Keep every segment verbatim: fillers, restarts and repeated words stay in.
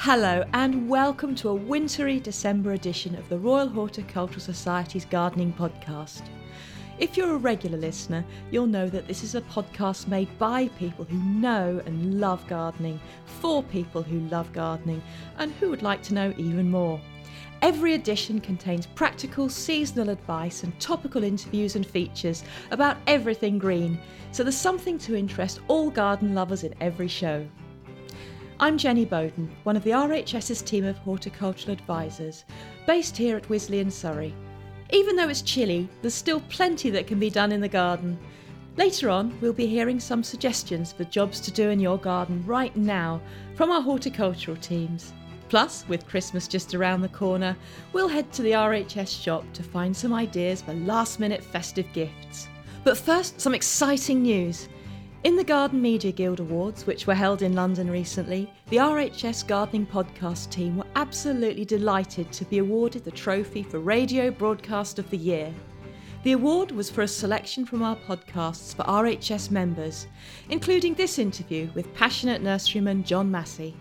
Hello and welcome to a wintry December edition of the Royal Horticultural Society's Gardening Podcast. If you're a regular listener, you'll know that this is a podcast made by people who know and love gardening, for people who love gardening, and who would like to know even more. Every edition contains practical seasonal advice and topical interviews and features about everything green, so there's something to interest all garden lovers in every show. I'm Jenny Bowden, one of the R H S's team of horticultural advisors, based here at Wisley in Surrey. Even though it's chilly, there's still plenty that can be done in the garden. Later on, we'll be hearing some suggestions for jobs to do in your garden right now from our horticultural teams. Plus, with Christmas just around the corner, we'll head to the R H S shop to find some ideas for last-minute festive gifts. But first, some exciting news. In the Garden Media Guild Awards, which were held in London recently, the R H S Gardening Podcast team were absolutely delighted to be awarded the trophy for Radio Broadcast of the Year. The award was for a selection from our podcasts for R H S members, including this interview with passionate nurseryman John Massey.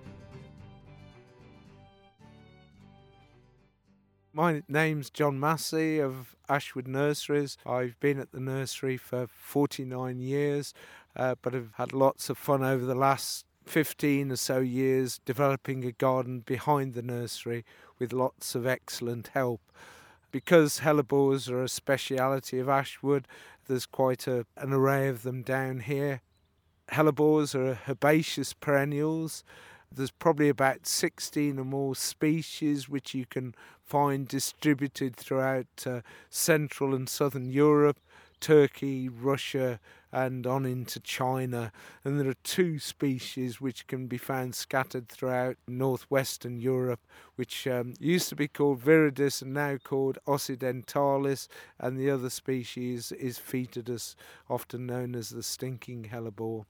My name's John Massey of Ashwood Nurseries. I've been at the nursery for forty-nine years, uh, but I've had lots of fun over the last fifteen or so years developing a garden behind the nursery with lots of excellent help. Because hellebores are a speciality of Ashwood, there's quite a, an array of them down here. Hellebores are herbaceous perennials. There's probably about sixteen or more species which you can find distributed throughout uh, Central and Southern Europe, Turkey, Russia, and on into China. And there are two species which can be found scattered throughout northwestern Europe, which um, used to be called viridis and now called occidentalis, and the other species is Phaetodus, often known as the stinking hellebore.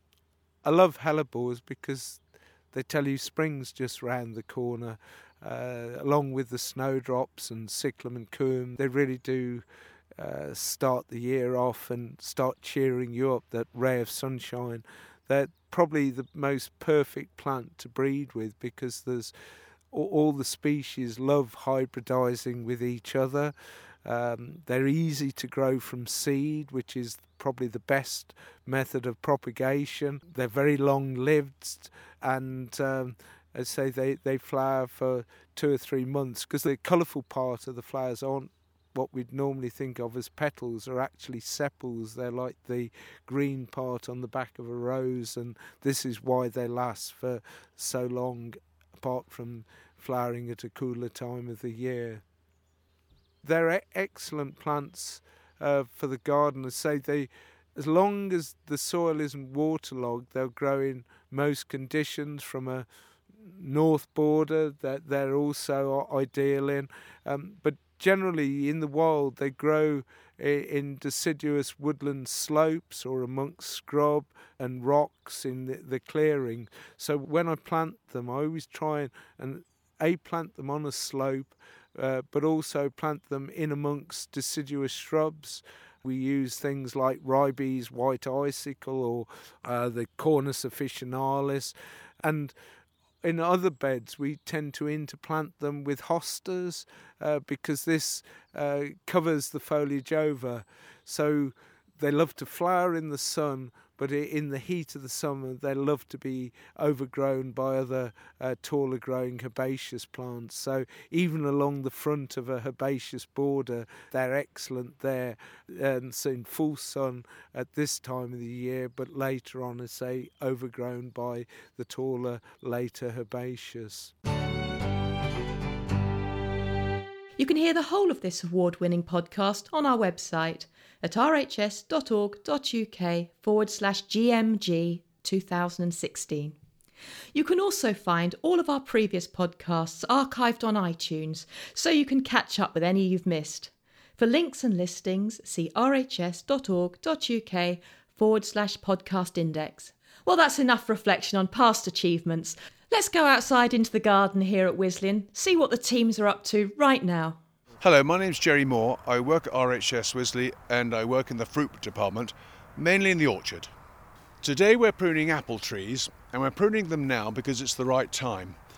I love hellebores because they tell you spring's just round the corner, uh, along with the snowdrops and cyclamen coum. They really do uh, start the year off and start cheering you up, that ray of sunshine. They're probably the most perfect plant to breed with because there's all, all the species love hybridizing with each other. Um, they're easy to grow from seed, which is probably the best method of propagation. They're very long-lived, and um, I say they, they flower for two or three months because the colourful part of the flowers aren't what we'd normally think of as petals, are actually sepals. They're like the green part on the back of a rose, and this is why they last for so long, apart from flowering at a cooler time of the year. They're excellent plants uh, for the garden. I say they, as long as the soil isn't waterlogged, they'll grow in most conditions. From a north border that they're also ideal in. Um, but generally in the wild they grow in deciduous woodland slopes or amongst scrub and rocks in the, the clearing. So when I plant them, I always try and, and A, plant them on a slope, Uh, but also plant them in amongst deciduous shrubs. We use things like Ribes white icicle or uh, the Cornus officinalis. And in other beds, we tend to interplant them with hostas uh, because this uh, covers the foliage over. So they love to flower in the sun, but in the heat of the summer, they love to be overgrown by other uh, taller growing herbaceous plants. So even along the front of a herbaceous border, they're excellent there. And so in full sun at this time of the year, but later on, as say, overgrown by the taller, later herbaceous. You can hear the whole of this award-winning podcast on our website at rhs.org.uk forward slash GMG 2016. You can also find all of our previous podcasts archived on iTunes, so you can catch up with any you've missed. For links and listings, see rhs.org.uk forward slash podcast index. Well, that's enough reflection on past achievements. Let's go outside into the garden here at Wisley and see what the teams are up to right now. Hello, my name's Jerry Moore. I work at R H S Wisley and I work in the fruit department, mainly in the orchard. Today we're pruning apple trees, and we're pruning them now because it's the right time.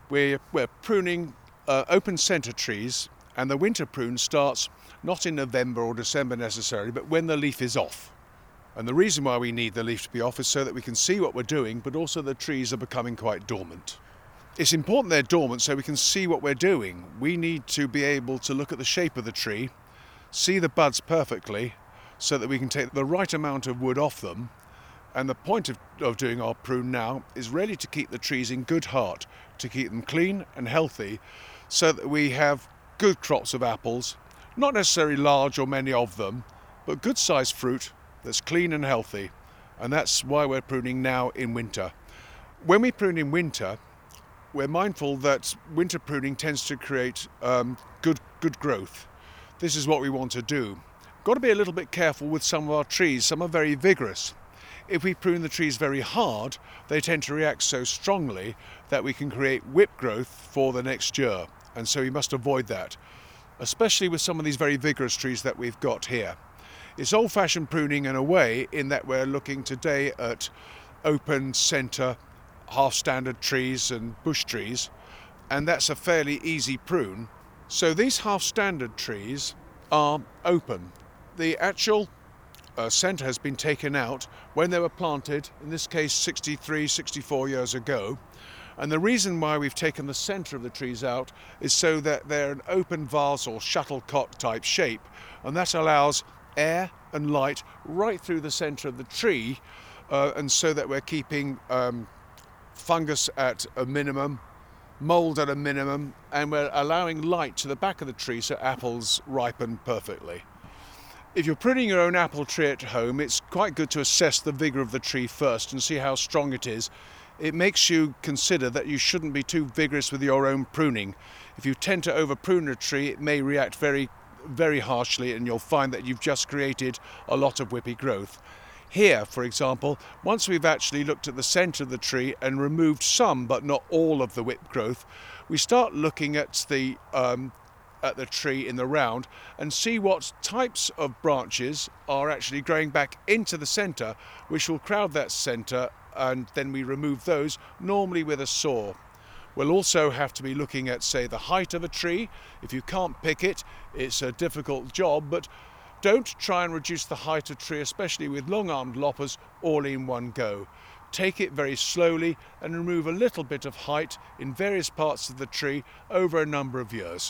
We're, we're pruning uh, open centre trees, and the winter prune starts not in November or December necessarily, but when the leaf is off. And the reason why we need the leaf to be off is so that we can see what we're doing, but also the trees are becoming quite dormant. It's important they're dormant so we can see what we're doing. We need to be able to look at the shape of the tree, see the buds perfectly, so that we can take the right amount of wood off them. And the point of, of doing our prune now is really to keep the trees in good heart, to keep them clean and healthy, so that we have good crops of apples, not necessarily large or many of them, but good sized fruit that's clean and healthy. And that's why we're pruning now in winter. When we prune in winter, we're mindful that winter pruning tends to create um, good good growth. This is what we want to do. Got to be a little bit careful with some of our trees. Some are very vigorous. If we prune the trees very hard, they tend to react so strongly that we can create whip growth for the next year. And so we must avoid that, especially with some of these very vigorous trees that we've got here. It's old-fashioned pruning in a way, in that we're looking today at open centre, half-standard trees and bush trees, and that's a fairly easy prune. So these half-standard trees are open. The actual uh, centre has been taken out when they were planted, in this case sixty-three, sixty-four years ago. And the reason why we've taken the centre of the trees out is so that they're an open vase or shuttlecock type shape, and that allows air and light right through the centre of the tree, uh, and so that we're keeping um, fungus at a minimum, mould at a minimum, and we're allowing light to the back of the tree so apples ripen perfectly. If you're pruning your own apple tree at home, it's quite good to assess the vigour of the tree first and see how strong it is. It makes you consider that you shouldn't be too vigorous with your own pruning. If you tend to over prune a tree, it may react very, very harshly, and you'll find that you've just created a lot of whippy growth. Here, for example, once we've actually looked at the centre of the tree and removed some but not all of the whip growth, we start looking at the um, at the tree in the round and see what types of branches are actually growing back into the centre, which will crowd that centre, and then we remove those, normally with a saw. We'll also have to be looking at, say, the height of a tree. If you can't pick it, it's a difficult job, but don't try and reduce the height of a tree, especially with long-armed loppers, all in one go. Take it very slowly and remove a little bit of height in various parts of the tree over a number of years.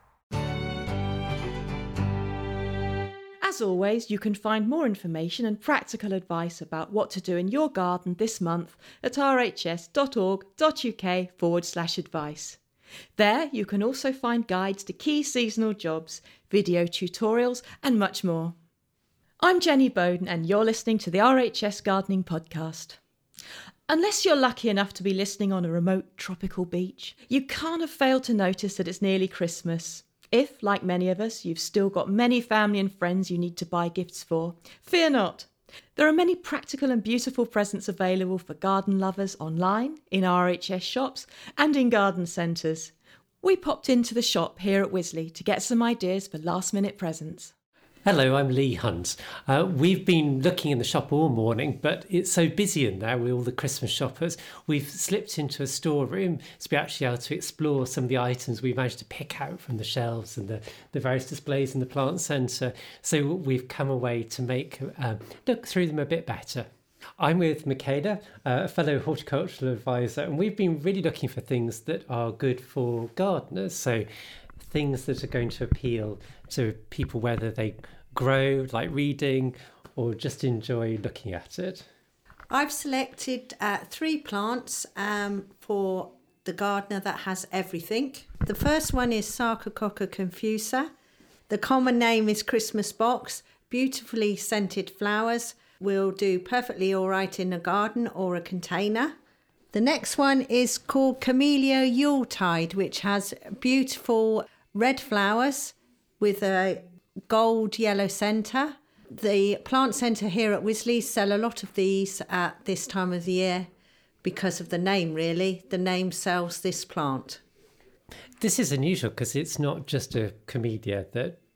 As always, you can find more information and practical advice about what to do in your garden this month at rhs.org.uk forward slash advice. There you can also find guides to key seasonal jobs, video tutorials and much more. I'm Jenny Bowden and you're listening to the R H S Gardening Podcast. Unless you're lucky enough to be listening on a remote tropical beach, you can't have failed to notice that it's nearly Christmas. If, like many of us, you've still got many family and friends you need to buy gifts for, fear not. There are many practical and beautiful presents available for garden lovers online, in R H S shops and in garden centres. We popped into the shop here at Wisley to get some ideas for last minute presents. Hello, I'm Lee Hunt. Uh, we've been looking in the shop all morning, but it's so busy in there with all the Christmas shoppers. We've slipped into a storeroom to be actually able to explore some of the items we managed to pick out from the shelves and the, the various displays in the plant centre. So we've come away to make um, look through them a bit better. I'm with Michaela, uh, a fellow horticultural advisor, and we've been really looking for things that are good for gardeners. So things that are going to appeal to people, whether they grow, like reading, or just enjoy looking at it. I've selected uh, three plants um, for the gardener that has everything. The first one is Sarcococca confusa. The common name is Christmas box. Beautifully scented flowers will do perfectly all right in a garden or a container. The next one is called Camellia Yuletide, which has beautiful red flowers with a gold yellow centre. The plant centre here at Wisley sell a lot of these at this time of the year because of the name, really. The name sells this plant. This is unusual because it's not just a camellia that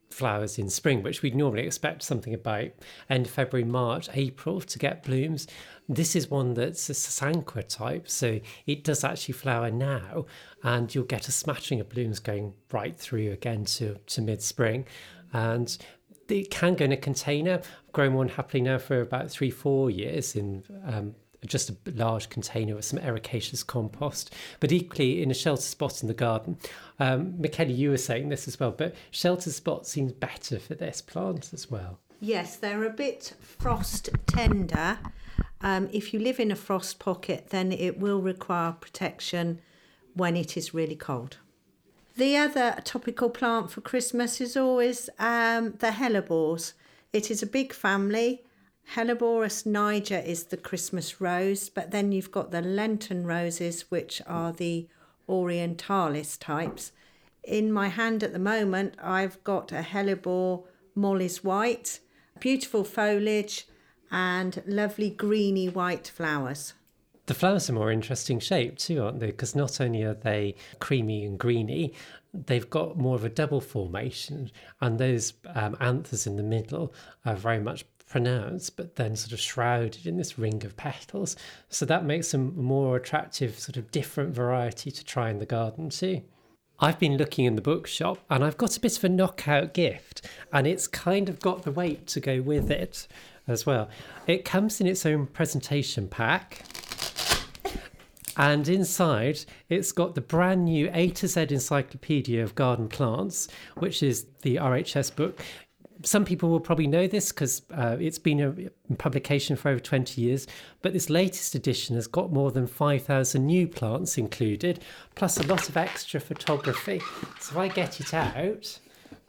flowers in spring, which we'd normally expect something about end of February, March, April to get blooms. This is one that's a Sasanqua type, so it does actually flower now, and you'll get a smattering of blooms going right through again to, to mid-spring. And it can go in a container. I've grown one happily now for about three, four years in um, just a large container with some ericaceous compost, but equally in a shelter spot in the garden. Um, Michele, you were saying this as well, but shelter spot seems better for this plant as well. Yes, they're a bit frost tender. Um, if you live in a frost pocket, then it will require protection when it is really cold. The other topical plant for Christmas is always um, the hellebores. It is a big family. Helleborus niger is the Christmas rose, but then you've got the Lenten roses, which are the orientalis types. In my hand at the moment, I've got a hellebore Molly's white, beautiful foliage and lovely greeny white flowers. The flowers are more interesting shape too, aren't they? Because not only are they creamy and greeny, they've got more of a double formation, and those um, anthers in the middle are very much pronounced, but then sort of shrouded in this ring of petals. So that makes them a more attractive, sort of different variety to try in the garden too. I've been looking in the bookshop and I've got a bit of a knockout gift, and it's kind of got the weight to go with it as well. It comes in its own presentation pack, and inside it's got the brand new A to Z Encyclopedia of Garden Plants, which is the R H S book. Some people will probably know this because uh, it's been a, in publication for over twenty years, but this latest edition has got more than five thousand new plants included, plus a lot of extra photography. So if I get it out,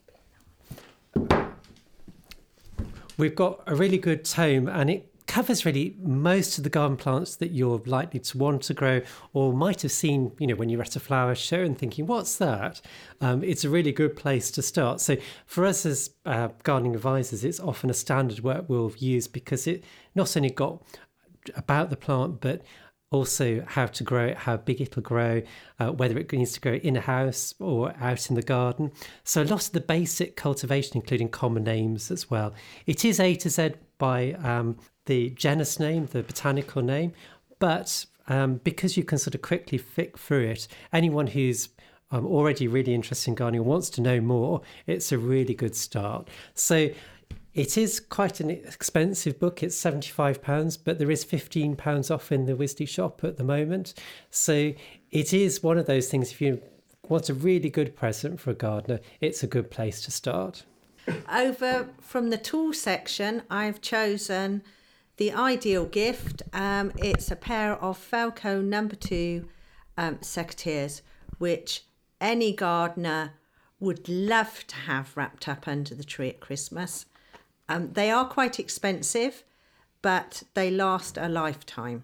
we've got a really good tome, and it covers really most of the garden plants that you're likely to want to grow or might have seen, you know, when you're at a flower show and thinking, what's that? Um, it's a really good place to start. So for us as uh, gardening advisors, it's often a standard work we'll use because it not only got about the plant, but also how to grow it, how big it'll grow, uh, whether it needs to grow in a house or out in the garden. So a lot of the basic cultivation, including common names as well. It is A to Z by um, the genus name, the botanical name, but um, because you can sort of quickly flick through it, anyone who's um, already really interested in gardening or wants to know more, it's a really good start. So it is quite an expensive book. It's seventy-five pounds, but there is fifteen pounds off in the Wisley shop at the moment. So it is one of those things, if you want a really good present for a gardener, it's a good place to start. Over from the tool section, I've chosen the ideal gift. Um, it's a pair of Felco number two um, secateurs, which any gardener would love to have wrapped up under the tree at Christmas. Um, they are quite expensive, but they last a lifetime.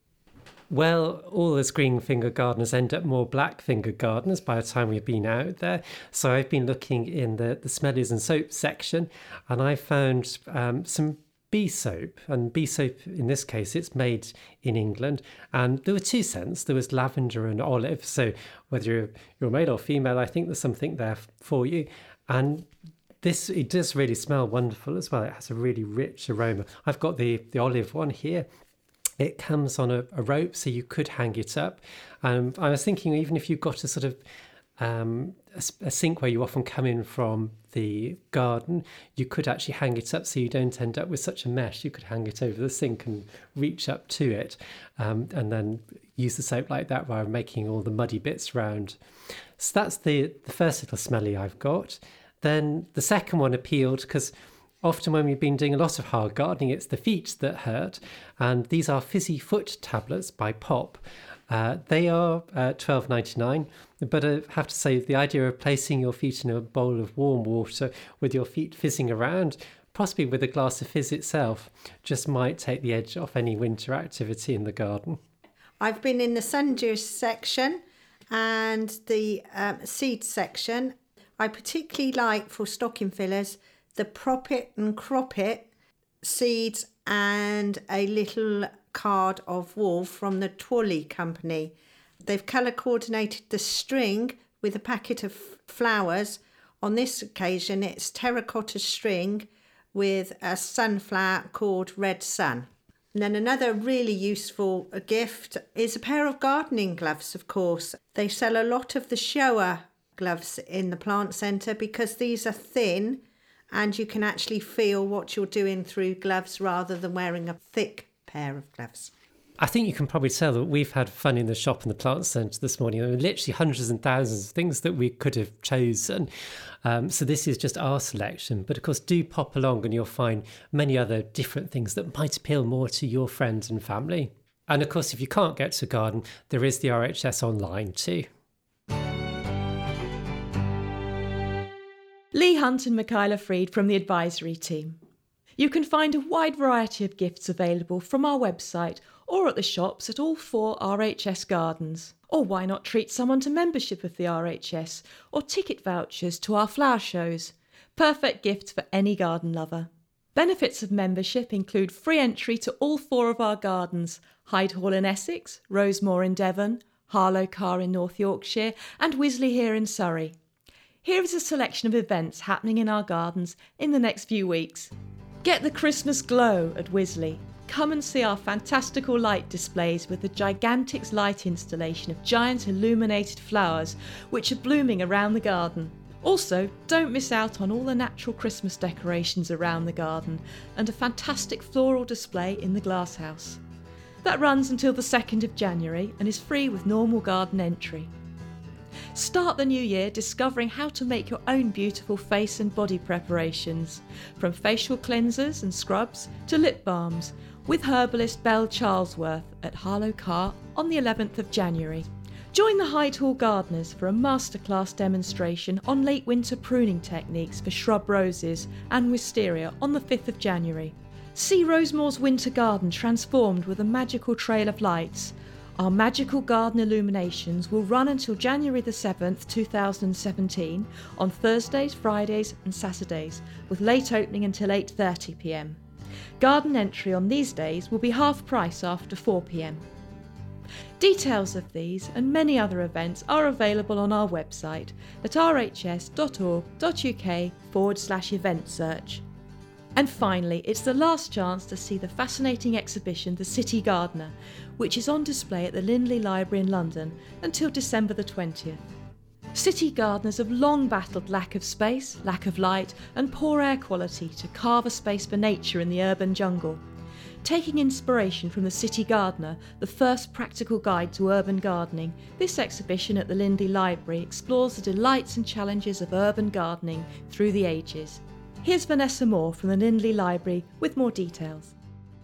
Well, all us green fingered gardeners end up more black fingered gardeners by the time we've been out there. So I've been looking in the, the smellies and soap section, and I found um, some bee soap. And bee soap, in this case, it's made in England. And there were two scents. There was lavender and olive. So whether you're, you're male or female, I think there's something there for you. And this, it does really smell wonderful as well. It has a really rich aroma. I've got the, the olive one here. It comes on a, a rope, so you could hang it up. Um, I was thinking, even if you've got a sort of um, a, a sink where you often come in from the garden, you could actually hang it up so you don't end up with such a mess. You could hang it over the sink and reach up to it, um, and then use the soap like that while making all the muddy bits round. So that's the, the first little smelly I've got. Then the second one appealed because often when we've been doing a lot of hard gardening, it's the feet that hurt. And these are Fizzy Foot tablets by Pop. Uh, they are uh, twelve ninety-nine, but I have to say the idea of placing your feet in a bowl of warm water with your feet fizzing around, possibly with a glass of fizz itself, just might take the edge off any winter activity in the garden. I've been in the sundew section and the um, seed section. I particularly like, for stocking fillers, the Prop It and Crop It seeds and a little card of wool from the Twally company. They've colour coordinated the string with a packet of flowers On this occasion, it's terracotta string with a sunflower called Red Sun. And then another really useful gift is a pair of gardening gloves, of course. They sell a lot of the shower gloves in the plant centre because these are thin and you can actually feel what you're doing through gloves rather than wearing a thick pair of gloves. I think you can probably tell that we've had fun in the shop in the plant centre this morning. There were literally hundreds and thousands of things that we could have chosen. Um, so this is just our selection. But of course, do pop along and you'll find many other different things that might appeal more to your friends and family. And of course, if you can't get to a garden, there is the R H S online too. Lee Hunt and Michaela Freed from the advisory team. You can find a wide variety of gifts available from our website or at the shops at all four R H S gardens. Or why not treat someone to membership of the R H S or ticket vouchers to our flower shows? Perfect gifts for any garden lover. Benefits of membership include free entry to all four of our gardens: Hyde Hall in Essex, Rosemore in Devon, Harlow Carr in North Yorkshire and Wisley here in Surrey. Here is a selection of events happening in our gardens in the next few weeks. Get the Christmas glow at Wisley. Come and see our fantastical light displays with the gigantic light installation of giant illuminated flowers which are blooming around the garden. Also, don't miss out on all the natural Christmas decorations around the garden and a fantastic floral display in the glasshouse. That runs until the second of January and is free with normal garden entry. Start the new year discovering how to make your own beautiful face and body preparations, from facial cleansers and scrubs to lip balms, with herbalist Belle Charlesworth at Harlow Carr on the eleventh of January. Join the Hyde Hall gardeners for a masterclass demonstration on late winter pruning techniques for shrub roses and wisteria on the fifth of January. See Rosemore's winter garden transformed with a magical trail of lights. Our magical garden illuminations will run until January the seventh, two thousand seventeen, on Thursdays, Fridays and Saturdays, with late opening until eight thirty p m. Garden entry on these days will be half price after four p m. Details of these and many other events are available on our website at rhs.org.uk forward slash event search. And finally, it's the last chance to see the fascinating exhibition The City Gardener, which is on display at the Lindley Library in London until December the twentieth. City gardeners have long battled lack of space, lack of light and poor air quality to carve a space for nature in the urban jungle. Taking inspiration from The City Gardener, the first practical guide to urban gardening, this exhibition at the Lindley Library explores the delights and challenges of urban gardening through the ages. Here's Vanessa Moore from the Lindley Library with more details.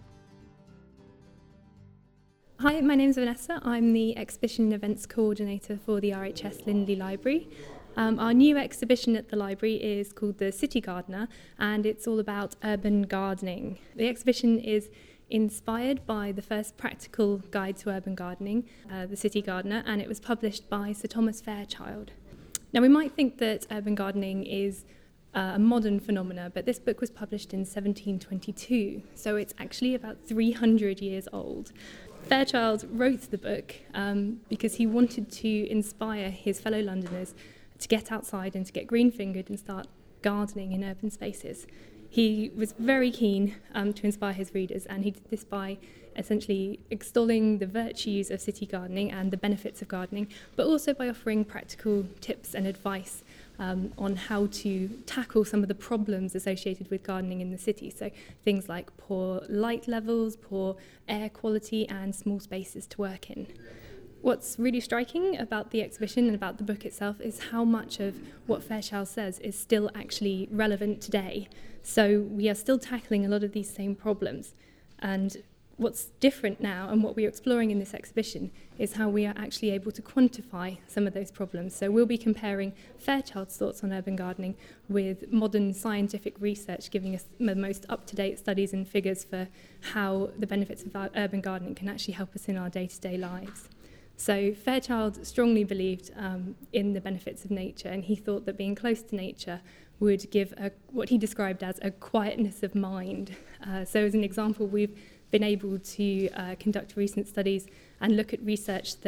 Hi, my name's Vanessa. I'm the Exhibition and Events Coordinator for the R H S Lindley Library. Um, our new exhibition at the library is called The City Gardener, and it's all about urban gardening. The exhibition is inspired by the first practical guide to urban gardening, uh, The City Gardener, and it was published by Sir Thomas Fairchild. Now, we might think that urban gardening is uh, a modern phenomena, but this book was published in seventeen twenty-two, so it's actually about three hundred years old. Fairchild wrote the book um, because he wanted to inspire his fellow Londoners to get outside and to get green-fingered and start gardening in urban spaces. He was very keen um, to inspire his readers, and he did this by essentially extolling the virtues of city gardening and the benefits of gardening, but also by offering practical tips and advice um, on how to tackle some of the problems associated with gardening in the city. So things like poor light levels, poor air quality, and small spaces to work in. What's really striking about the exhibition and about the book itself is how much of what Fairchild says is still actually relevant today. So we are still tackling a lot of these same problems. And what's different now and what we're exploring in this exhibition is how we are actually able to quantify some of those problems. So we'll be comparing Fairchild's thoughts on urban gardening with modern scientific research, giving us the most up-to-date studies and figures for how the benefits of urban gardening can actually help us in our day-to-day lives. So Fairchild strongly believed um, in the benefits of nature, and he thought that being close to nature would give a, what he described as a quietness of mind. Uh, so as an example, we've been able to uh, conduct recent studies and look at research that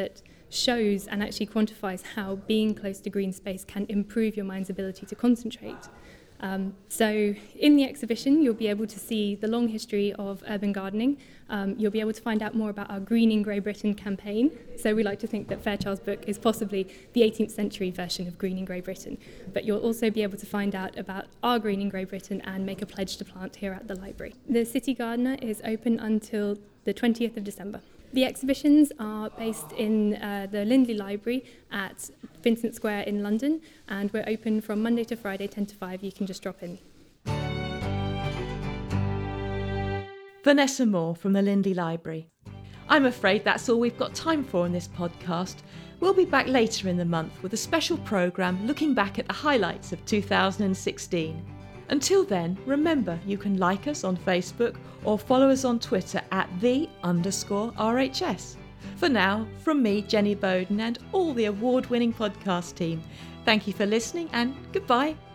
shows and actually quantifies how being close to green space can improve your mind's ability to concentrate. Um, so in the exhibition, you'll be able to see the long history of urban gardening. Um, you'll be able to find out more about our Greening Grey Britain campaign. So we like to think that Fairchild's book is possibly the eighteenth century version of Greening Grey Britain. But you'll also be able to find out about our Greening Grey Britain and make a pledge to plant here at the library. The City Gardener is open until the twentieth of December. The exhibitions are based in uh, the Lindley Library at Vincent Square in London, and we're open from Monday to Friday, ten to five. You can just drop in. Vanessa Moore from the Lindley Library. I'm afraid that's all we've got time for in this podcast. We'll be back later in the month with a special programme looking back at the highlights of two thousand sixteen. Until then, remember you can like us on Facebook or follow us on Twitter at the underscore RHS. For now, from me, Jenny Bowden, and all the award-winning podcast team, thank you for listening and goodbye.